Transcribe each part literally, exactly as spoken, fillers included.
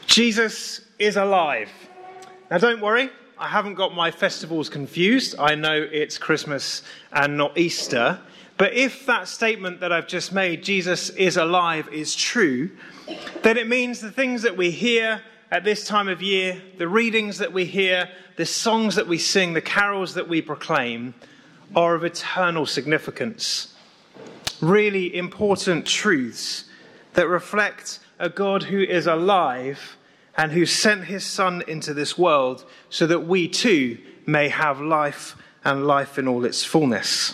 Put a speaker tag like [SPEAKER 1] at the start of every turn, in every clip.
[SPEAKER 1] Jesus is alive. Now don't worry, I haven't got my festivals confused. I know it's Christmas and not Easter. But if that statement that I've just made, Jesus is alive, is true, then it means the things that we hear at this time of year, the readings that we hear, the songs that we sing, the carols that we proclaim, are of eternal significance. Really important truths that reflect a God who is alive and who sent his Son into this world so that we too may have life and life in all its fullness.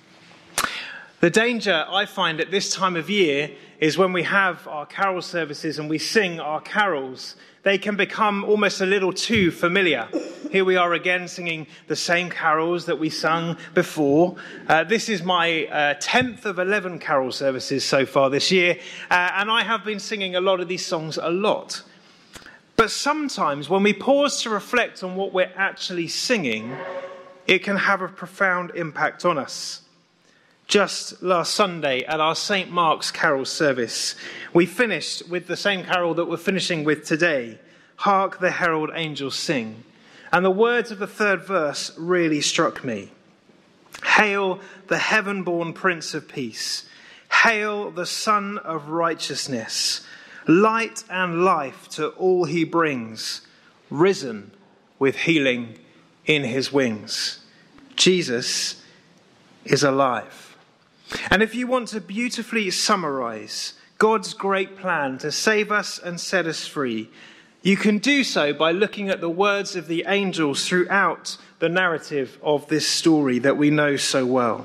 [SPEAKER 1] The danger I find at this time of year is when we have our carol services and we sing our carols, they can become almost a little too familiar. Here we are again singing the same carols that we sung before. Uh, this is my uh, tenth of eleven carol services so far this year, uh, and I have been singing a lot of these songs a lot. But sometimes when we pause to reflect on what we're actually singing, it can have a profound impact on us. Just last Sunday at our Saint Mark's carol service, we finished with the same carol that we're finishing with today, Hark the Herald Angels Sing. And the words of the third verse really struck me. Hail the heaven-born Prince of Peace. Hail the Son of Righteousness. Light and life to all he brings. Risen with healing in his wings. Jesus is alive. And if you want to beautifully summarize God's great plan to save us and set us free, you can do so by looking at the words of the angels throughout the narrative of this story that we know so well.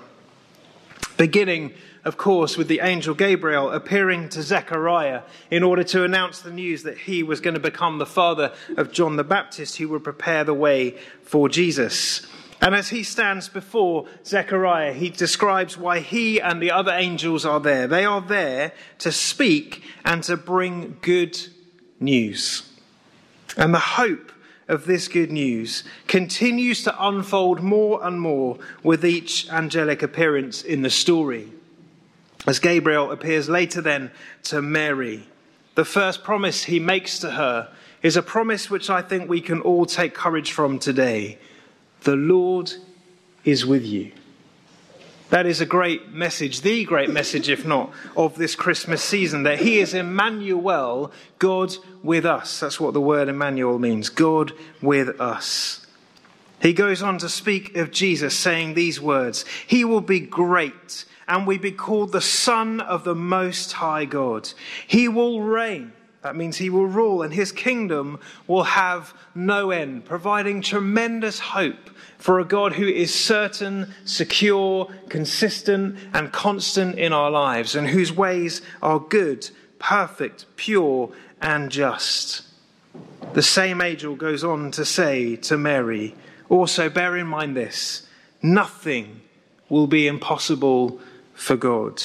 [SPEAKER 1] Beginning, of course, with the angel Gabriel appearing to Zechariah in order to announce the news that he was going to become the father of John the Baptist, who would prepare the way for Jesus. And as he stands before Zechariah, he describes why he and the other angels are there. They are there to speak and to bring good news. And the hope of this good news continues to unfold more and more with each angelic appearance in the story. As Gabriel appears later then to Mary, the first promise he makes to her is a promise which I think we can all take courage from today. The Lord is with you. That is a great message, the great message, if not, of this Christmas season, that he is Emmanuel, God with us. That's what the word Emmanuel means, God with us. He goes on to speak of Jesus, saying these words, he will be great and will be called the Son of the Most High God. He will reign. That means he will rule, and his kingdom will have no end, providing tremendous hope for a God who is certain, secure, consistent, and constant in our lives, and whose ways are good, perfect, pure, and just. The same angel goes on to say to Mary, also bear in mind this, nothing will be impossible for God.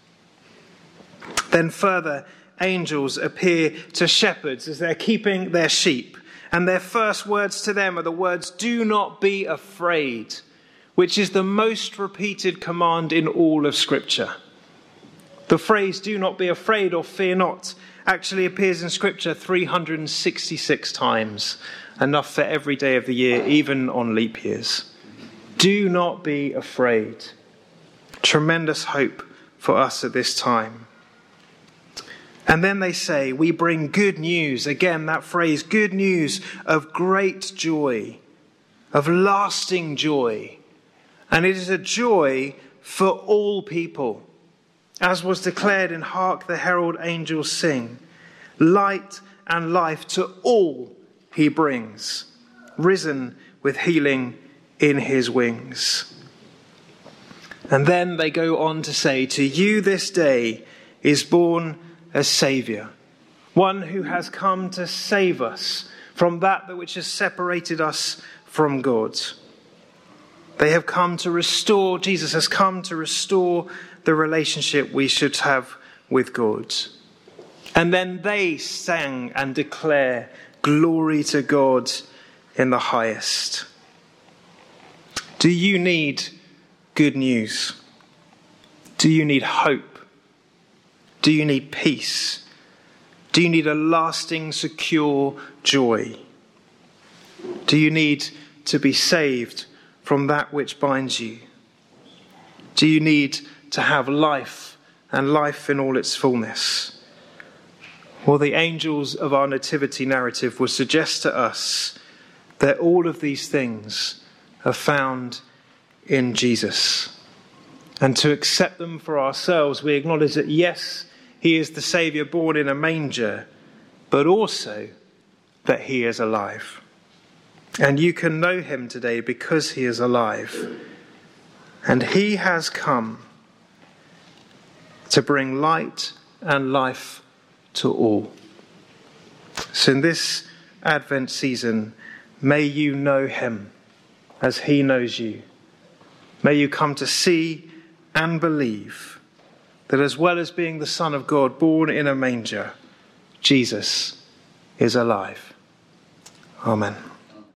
[SPEAKER 1] Then further, angels appear to shepherds as they're keeping their sheep. And their first words to them are the words, do not be afraid, which is the most repeated command in all of Scripture. The phrase, do not be afraid or fear not, actually appears in Scripture three hundred sixty-six times, enough for every day of the year, even on leap years. Do not be afraid. Tremendous hope for us at this time. And then they say, we bring good news. Again, that phrase, good news of great joy, of lasting joy. And it is a joy for all people, as was declared in Hark the Herald Angels Sing. Light and life to all he brings, risen with healing in his wings. And then they go on to say, to you this day is born a Saviour, one who has come to save us from that which has separated us from God. They have come to restore, Jesus has come to restore the relationship we should have with God. And then they sang and declare, glory to God in the highest. Do you need good news? Do you need hope? Do you need peace? Do you need a lasting, secure joy? Do you need to be saved from that which binds you? Do you need to have life and life in all its fullness? Well, the angels of our nativity narrative will suggest to us that all of these things are found in Jesus. And to accept them for ourselves, we acknowledge that yes, he is the Saviour born in a manger, but also that he is alive. And you can know him today because he is alive. And he has come to bring light and life to all. So in this Advent season, may you know him as he knows you. May you come to see and believe that as well as being the Son of God born in a manger, Jesus is alive. Amen.